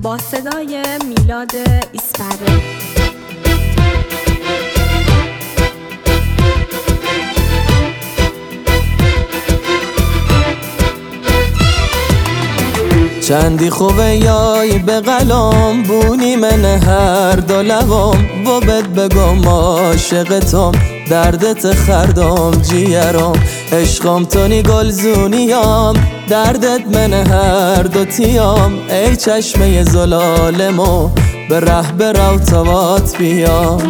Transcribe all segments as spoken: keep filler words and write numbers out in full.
با صدای میلاد ایسپری. چندی خوبه یای به قلم بونی من هر دو لبم و بد بگم عاشقتم دردت خردم جیرم عشقم تونی گلزونیم دردت من هر دو تیم ای چشمه زلالمو به ره برو توات بیام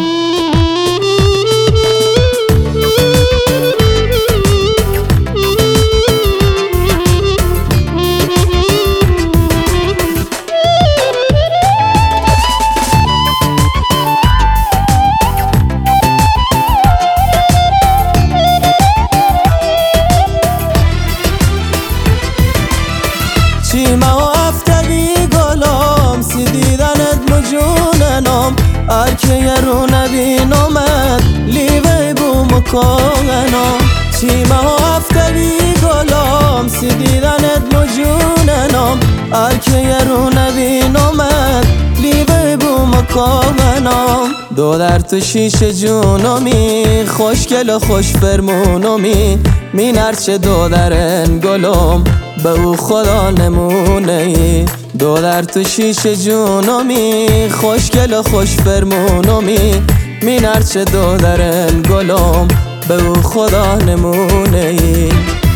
چیمه و افتبی گلم سی دیدنت مجوننم ارکه یه رو نبینمت لیوه بو مکانم چیمه و افتبی گلم سی دیدنت مجوننم ارکه یه رو نبینمت لیوه بو مکانم دو در تو شیش جونمی خوشگل و خوش فرمونمی می نرچه دو درن گلم به او خدا نمونه ای دو در تو شیش جونمی خوشگل و خوش فرمونمی می نرچه دو درن گلم به او خدا نمونه ای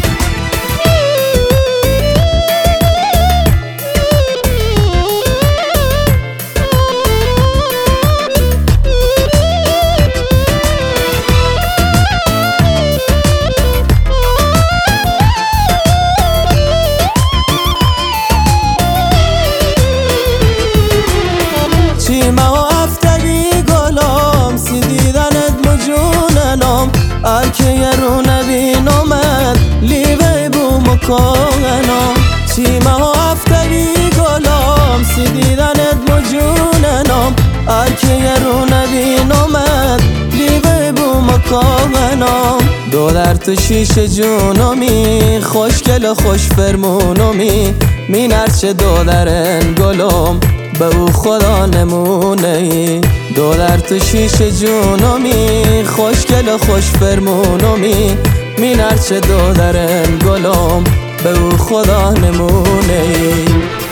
چیمه و افتبی گلم سی دیدنت مجوننم ارکه یه رو نبینمت لیوه بو مکانم چیمه و افتبی گلم سی دیدنت مجوننم ارکه یه رو نبینمت لیوه بو مکانم دو در تو شیش جونمی خوشگل و خوش فرمونمی می نرچه دو درن گلم به او خدا نمونه ای دو در تو شیش جونمی خوشگل و خوش فرمونمی می نرچه دو درن گلم به او خدا نمونه ای